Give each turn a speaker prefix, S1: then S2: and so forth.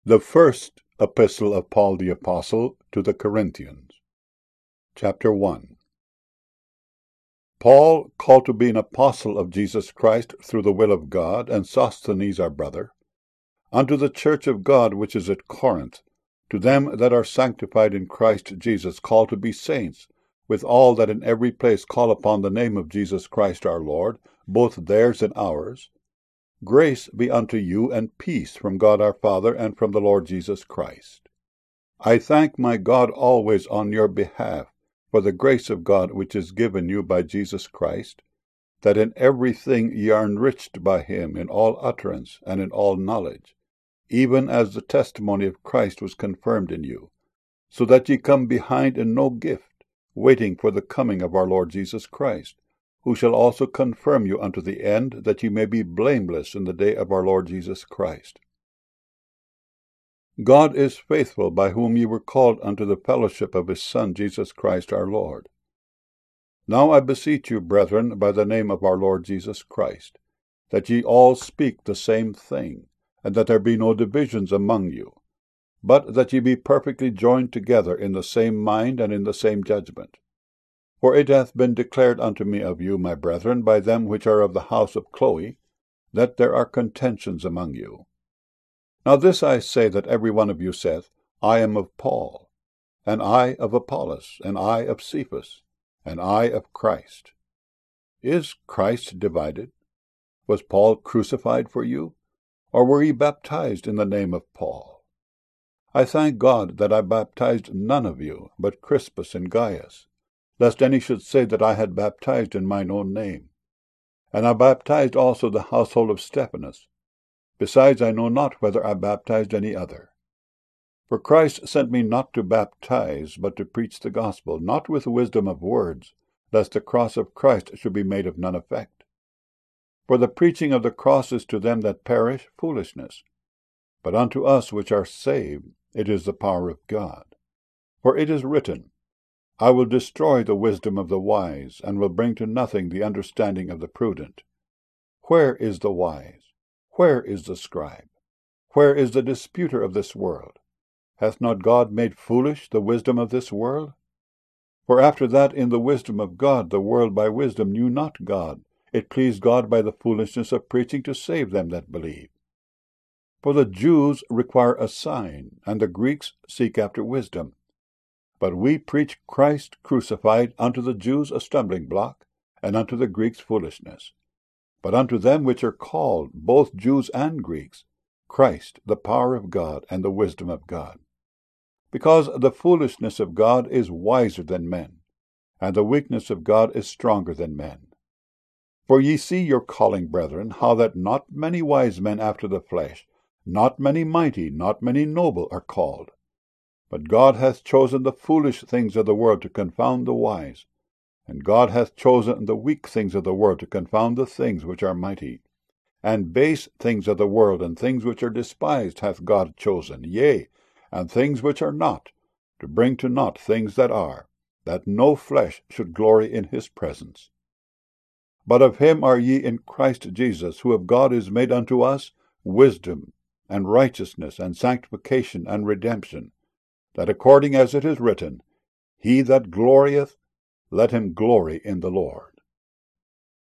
S1: The first epistle of Paul the Apostle to the Corinthians. Chapter 1. Paul, called to be an apostle of Jesus Christ through the will of God, and Sosthenes our brother, unto the church of God which is at Corinth, to them that are sanctified in Christ Jesus, called to be saints, with all that in every place call upon the name of Jesus Christ our Lord, both theirs and ours, grace be unto you, and peace from God our Father, and from the Lord Jesus Christ. I thank my God always on your behalf, for the grace of God which is given you by Jesus Christ, that in everything ye are enriched by him in all utterance and in all knowledge, even as the testimony of Christ was confirmed in you, so that ye come behind in no gift, waiting for the coming of our Lord Jesus Christ, who shall also confirm you unto the end, that ye may be blameless in the day of our Lord Jesus Christ. God is faithful, by whom ye were called unto the fellowship of his Son Jesus Christ our Lord. Now I beseech you, brethren, by the name of our Lord Jesus Christ, that ye all speak the same thing, and that there be no divisions among you, but that ye be perfectly joined together in the same mind and in the same judgment. For it hath been declared unto me of you, my brethren, by them which are of the house of Chloe, that there are contentions among you. Now this I say, that every one of you saith, I am of Paul, and I of Apollos, and I of Cephas, and I of Christ. Is Christ divided? Was Paul crucified for you? Or were ye baptized in the name of Paul? I thank God that I baptized none of you, but Crispus and Gaius, lest any should say that I had baptized in mine own name. And I baptized also the household of Stephanas. Besides, I know not whether I baptized any other. For Christ sent me not to baptize, but to preach the gospel, not with wisdom of words, lest the cross of Christ should be made of none effect. For the preaching of the cross is to them that perish foolishness, but unto us which are saved it is the power of God. For it is written, I will destroy the wisdom of the wise, and will bring to nothing the understanding of the prudent. Where is the wise? Where is the scribe? Where is the disputer of this world? Hath not God made foolish the wisdom of this world? For after that in the wisdom of God the world by wisdom knew not God, it pleased God by the foolishness of preaching to save them that believe. For the Jews require a sign, and the Greeks seek after wisdom. But we preach Christ crucified, unto the Jews a stumbling block, and unto the Greeks foolishness. But unto them which are called, both Jews and Greeks, Christ the power of God and the wisdom of God. Because the foolishness of God is wiser than men, and the weakness of God is stronger than men. For ye see your calling, brethren, how that not many wise men after the flesh, not many mighty, not many noble are called. But God hath chosen the foolish things of the world to confound the wise, and God hath chosen the weak things of the world to confound the things which are mighty. And base things of the world and things which are despised hath God chosen, yea, and things which are not, to bring to naught things that are, that no flesh should glory in his presence. But of him are ye in Christ Jesus, who of God is made unto us wisdom, and righteousness, and sanctification, and redemption, that according as it is written, He that glorieth, let him glory in the Lord.